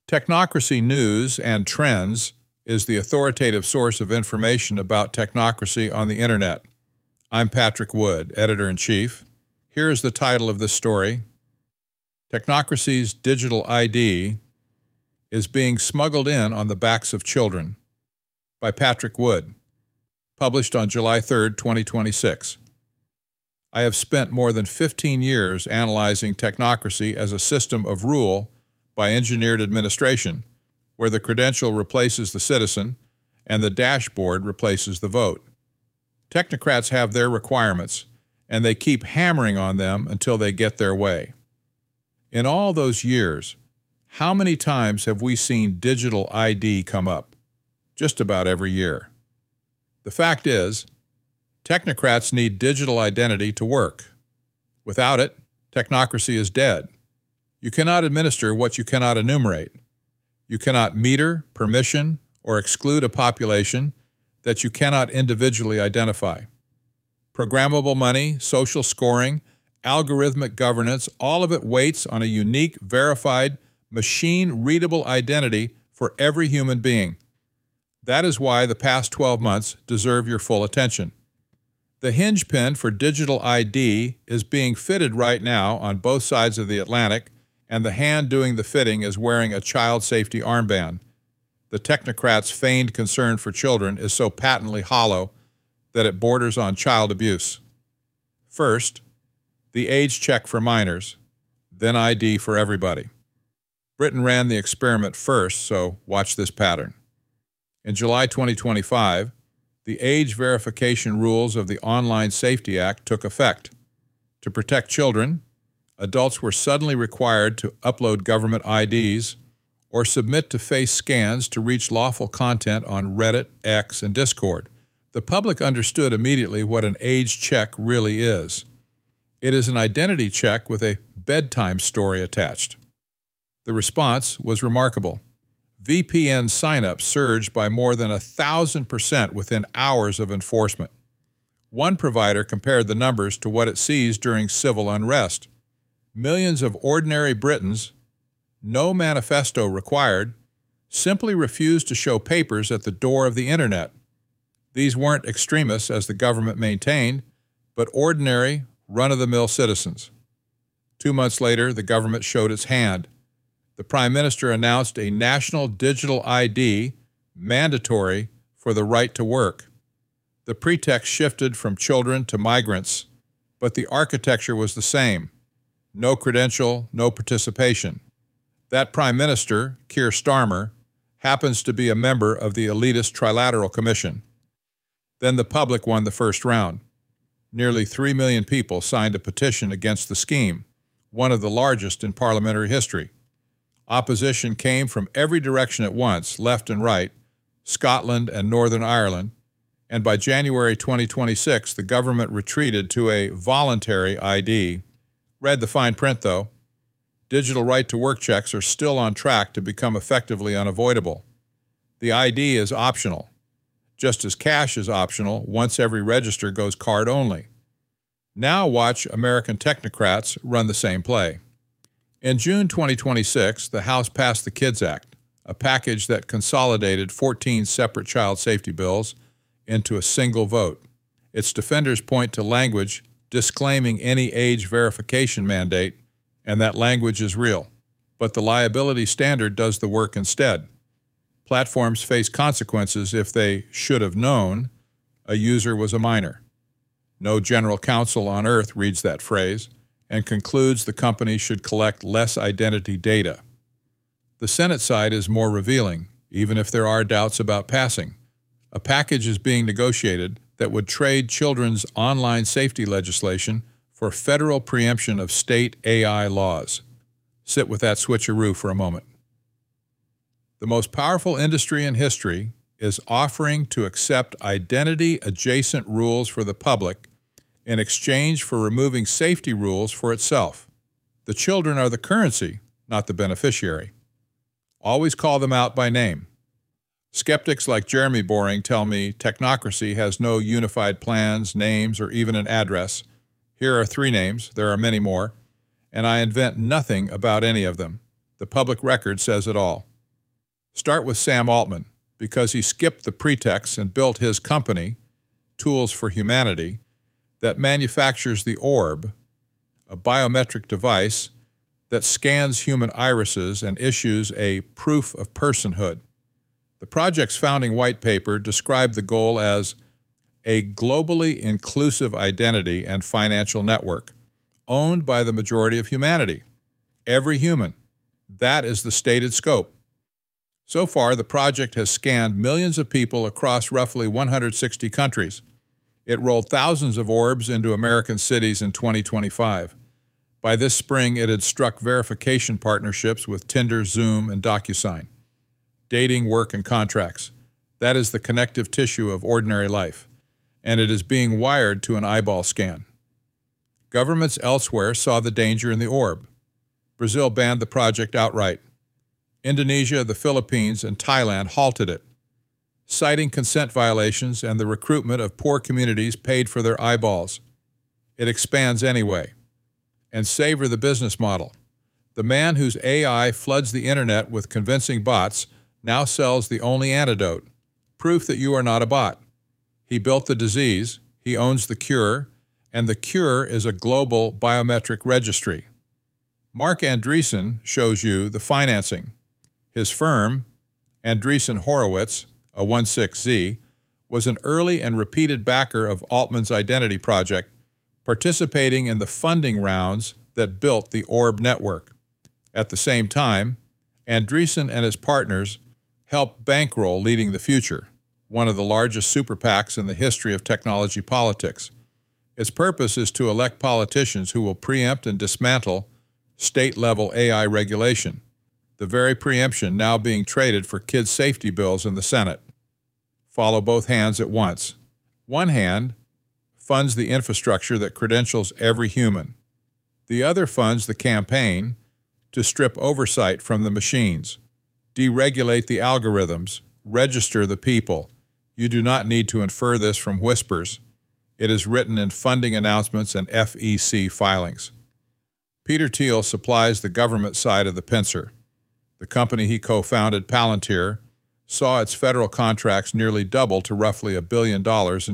Technocracy News and Trends is the authoritative source of information about technocracy on the Internet. I'm Patrick Wood, Editor-in-Chief. Here is the title of this story. Technocracy's Digital ID is being smuggled in on the backs of children, by Patrick Wood, published on July 3, 2026. I have spent more than 15 years analyzing technocracy as a system of rule by engineered administration, where the credential replaces the citizen and the dashboard replaces the vote. Technocrats have their requirements, and they keep hammering on them until they get their way. In all those years, how many times have we seen digital ID come up? Just about every year. The fact is, technocrats need digital identity to work. Without it, technocracy is dead. You cannot administer what you cannot enumerate. You cannot meter, permission, or exclude a population that you cannot individually identify. Programmable money, social scoring, algorithmic governance, all of it waits on a unique, verified, machine-readable identity for every human being. That is why the past 12 months deserve your full attention. The hinge pin for digital ID is being fitted right now on both sides of the Atlantic, and the hand doing the fitting is wearing a child safety armband. The technocrats' feigned concern for children is so patently hollow that it borders on child abuse. First, the age check for minors, then ID for everybody. Britain ran the experiment first, so watch this pattern. In July 2025, the age verification rules of the Online Safety Act took effect. To protect children, adults were suddenly required to upload government IDs or submit to face scans to reach lawful content on Reddit, X, and Discord. The public understood immediately what an age check really is. It is an identity check with a bedtime story attached. The response was remarkable. VPN signups surged by more than 1,000% within hours of enforcement. One provider compared the numbers to what it sees during civil unrest. Millions of ordinary Britons, no manifesto required, simply refused to show papers at the door of the Internet. These weren't extremists, as the government maintained, but ordinary, run-of-the-mill citizens. 2 months later, the government showed its hand. The Prime Minister announced a national digital ID mandatory for the right to work. The pretext shifted from children to migrants, but the architecture was the same. No credential, no participation. That Prime Minister, Keir Starmer, happens to be a member of the elitist Trilateral Commission. Then the public won the first round. Nearly 3 million people signed a petition against the scheme, one of the largest in parliamentary history. Opposition came from every direction at once, left and right, Scotland and Northern Ireland, and by January 2026, the government retreated to a voluntary ID. Read the fine print, though. Digital right-to-work checks are still on track to become effectively unavoidable. The ID is optional, just as cash is optional once every register goes card-only. Now watch American technocrats run the same play. In June 2026, the House passed the KIDS Act, a package that consolidated 14 separate child safety bills into a single vote. Its defenders point to language disclaiming any age verification mandate, and that language is real. But the liability standard does the work instead. Platforms face consequences if they should have known a user was a minor. No general counsel on earth reads that phrase and concludes the company should collect less identity data. The Senate side is more revealing, even if there are doubts about passing. A package is being negotiated that would trade children's online safety legislation for federal preemption of state AI laws. Sit with that switcheroo for a moment. The most powerful industry in history is offering to accept identity-adjacent rules for the public in exchange for removing safety rules for itself. The children are the currency, not the beneficiary. Always call them out by name. Skeptics like Jeremy Boring tell me technocracy has no unified plans, names, or even an address. Here are 3 names, there are many more, and I invent nothing about any of them. The public record says it all. Start with Sam Altman, because he skipped the pretext and built his company, Tools for Humanity, that manufactures the Orb, a biometric device that scans human irises and issues a proof of personhood. The project's founding white paper described the goal as a globally inclusive identity and financial network, owned by the majority of humanity. Every human. That is the stated scope. So far, the project has scanned millions of people across roughly 160 countries. It rolled thousands of orbs into American cities in 2025. By this spring, it had struck verification partnerships with Tinder, Zoom, and DocuSign. Dating, work, and contracts. That is the connective tissue of ordinary life, and it is being wired to an eyeball scan. Governments elsewhere saw the danger in the orb. Brazil banned the project outright. Indonesia, the Philippines, and Thailand halted it, citing consent violations and the recruitment of poor communities paid for their eyeballs. It expands anyway. And savor the business model. The man whose AI floods the internet with convincing bots now sells the only antidote, proof that you are not a bot. He built the disease, he owns the cure, and the cure is a global biometric registry. Mark Andreessen shows you the financing. His firm, Andreessen Horowitz, a 16Z, was an early and repeated backer of Altman's identity project, participating in the funding rounds that built the Orb network. At the same time, Andreessen and his partners helped bankroll Leading the Future, one of the largest super PACs in the history of technology politics. Its purpose is to elect politicians who will preempt and dismantle state-level AI regulation, the very preemption now being traded for kids' safety bills in the Senate. Follow both hands at once. One hand funds the infrastructure that credentials every human. The other funds the campaign to strip oversight from the machines, deregulate the algorithms, register the people. You do not need to infer this from whispers. It is written in funding announcements and FEC filings. Peter Thiel supplies the government side of the pincer. The company he co-founded, Palantir, saw its federal contracts nearly double to roughly $1 billion in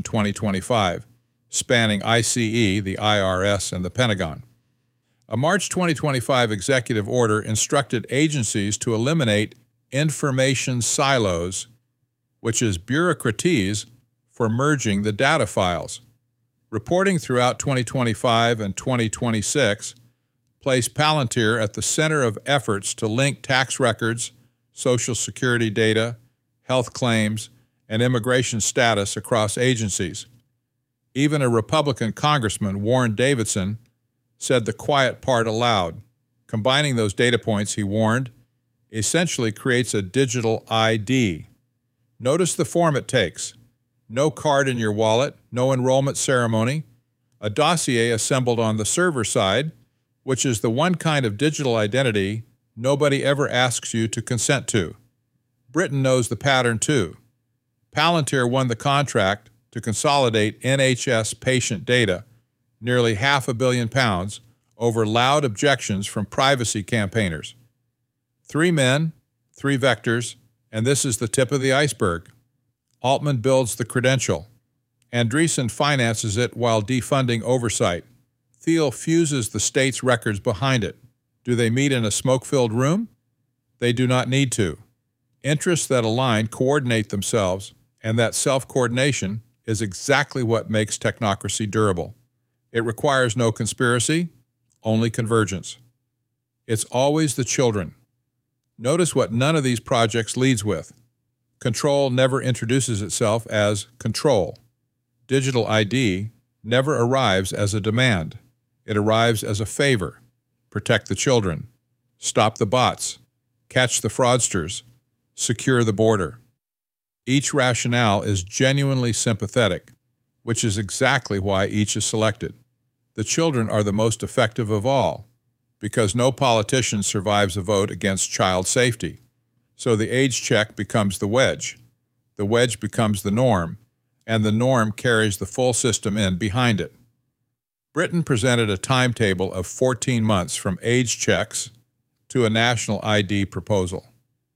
2025, spanning ICE, the IRS, and the Pentagon. A March 2025 executive order instructed agencies to eliminate information silos, which is bureaucratese for merging the data files. Reporting throughout 2025 and 2026 placed Palantir at the center of efforts to link tax records, Social Security data, health claims, and immigration status across agencies. Even a Republican Congressman, Warren Davidson, said the quiet part aloud. Combining those data points, he warned, essentially creates a digital ID. Notice the form it takes. No card in your wallet, no enrollment ceremony, a dossier assembled on the server side, which is the one kind of digital identity nobody ever asks you to consent to. Britain knows the pattern too. Palantir won the contract to consolidate NHS patient data, nearly £500 million, over loud objections from privacy campaigners. 3 men, 3 vectors, and this is the tip of the iceberg. Altman builds the credential. Andreessen finances it while defunding oversight. Thiel fuses the state's records behind it. Do they meet in a smoke-filled room? They do not need to. Interests that align coordinate themselves, and that self-coordination is exactly what makes technocracy durable. It requires no conspiracy, only convergence. It's always the children. Notice what none of these projects leads with. Control never introduces itself as control. Digital ID never arrives as a demand. It arrives as a favor. Protect the children. Stop the bots. Catch the fraudsters. Secure the border. Each rationale is genuinely sympathetic, which is exactly why each is selected. The children are the most effective of all, because no politician survives a vote against child safety. So the age check becomes the wedge becomes the norm, and the norm carries the full system in behind it. Britain presented a timetable of 14 months from age checks to a national ID proposal.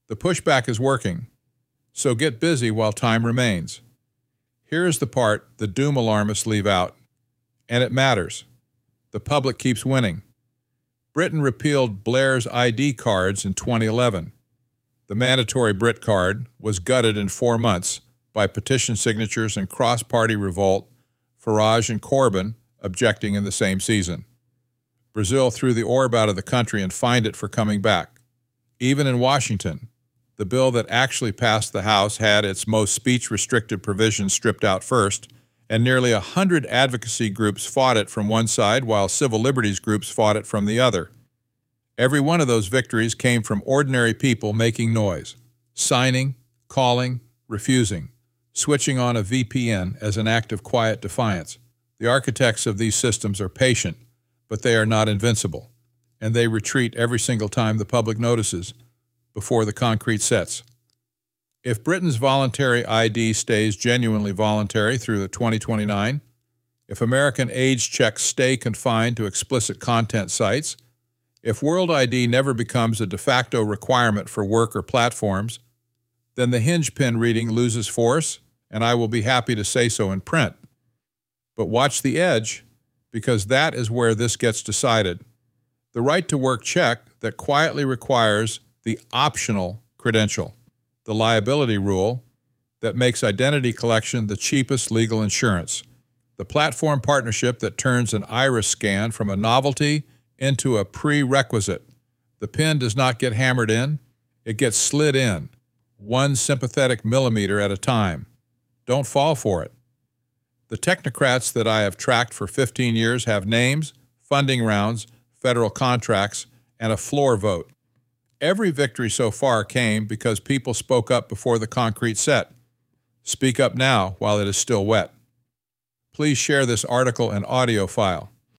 The pushback is working, so get busy while time remains. Here is the part the doom alarmists leave out, and it matters. The public keeps winning. Britain repealed Blair's ID cards in 2011. The mandatory Brit card was gutted in 4 months by petition signatures and cross-party revolt, Farage and Corbyn objecting in the same season. Brazil threw the orb out of the country and fined it for coming back. Even in Washington, the bill that actually passed the House had its most speech-restricted provisions stripped out first, and nearly 100 advocacy groups fought it from one side while civil liberties groups fought it from the other. Every one of those victories came from ordinary people making noise, signing, calling, refusing, switching on a VPN as an act of quiet defiance. The architects of these systems are patient, but they are not invincible, and they retreat every single time the public notices before the concrete sets. If Britain's voluntary ID stays genuinely voluntary through 2029, if American age checks stay confined to explicit content sites, if World ID never becomes a de facto requirement for work or platforms, then the hinge pin reading loses force, and I will be happy to say so in print. But watch the edge, because that is where this gets decided. The right to work check that quietly requires the optional credential, the liability rule that makes identity collection the cheapest legal insurance, the platform partnership that turns an iris scan from a novelty into a prerequisite. The pin does not get hammered in, it gets slid in, 1 sympathetic millimeter at a time. Don't fall for it. The technocrats that I have tracked for 15 years have names, funding rounds, federal contracts, and a floor vote. Every victory so far came because people spoke up before the concrete set. Speak up now while it is still wet. Please share this article and audio file.